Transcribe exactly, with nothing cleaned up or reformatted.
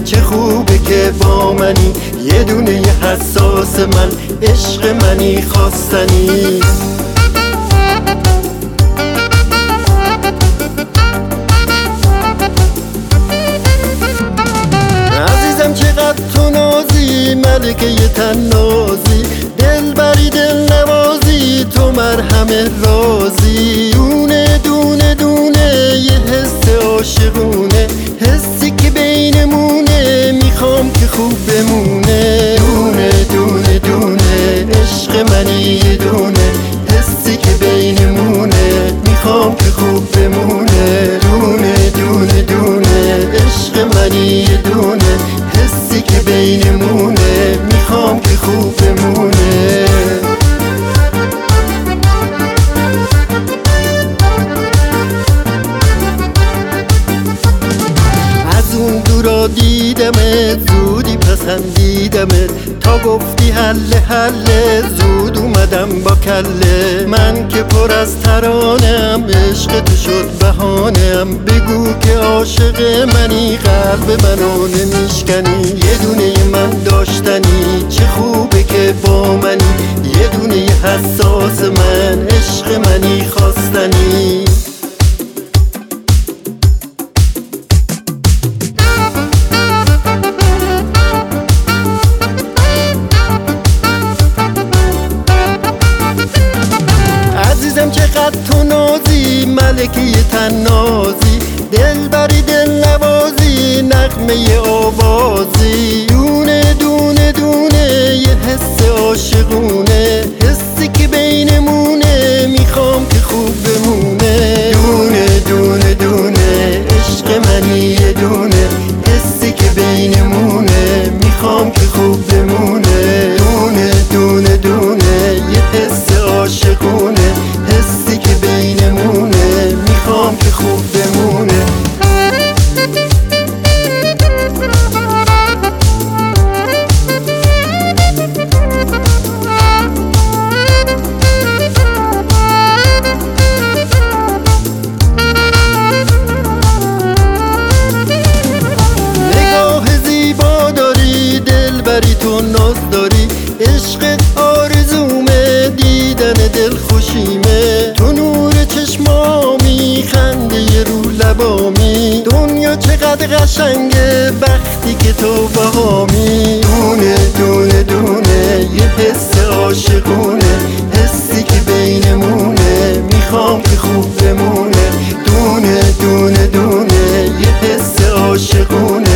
چه خوبه که با منی، یه دونه حساس من، عشق منی خواستنی. عزیزم چقدر تو نازی، ملکه ی طنازی، دل بری دل نوازی، تو مرهم رازی. دونه دونه دونه یه حس عاشقونه، حسی که بینمونه، میخوام که خوب بمونه. دونه دونه دونه عشق منی یه دونه، حسی که بینمونه، میخوام که خوب بمونه. دونه دونه دونه عشق منی یه دونه، حسی که بینمونه، میخوام که خوب بمونه. از اون دورا دیدمت، زودی پسندیدمت، تا گفتی حله حله، زود اومدم با کله. من که پر از ترانم، عشق تو شد بهانم، بگو که عاشق منی، قلب منو نمیشکنی. یه دونه من داشتنی، چه خوبه که با منی، یه دونه حساس من، عشق منی خواستنی. عزیزم چقدر تو نازی، ملکه ی طنازی، دل بری دل نوازی، نغمه آوازی. دونه دونه دونه یه حس عاشقونه، حسی که بینمونه، میخوام که خوب بمونه. دونه دونه دونه عشق منی یه دونه، حسی که بینمونه، میخوام که خوب بمونه. دونه دونه دونه یه حس عاشقونه، حسی که بینمونه، میخوام که خوب بمونه. نگاه زیبا داری، دل بری تو ناز داری، عشقت آرزومه، دیدن دل خوشیمه. تو نور چشمامی، خنده رو لبامی، دنیا چقدر قشنگه وقتی که تو باهامی. دونه دونه دونه یه حس عاشقونه، حسی که بینمونه، میخوام که خوب بمونه. دونه دونه دونه یه حس عاشقونه،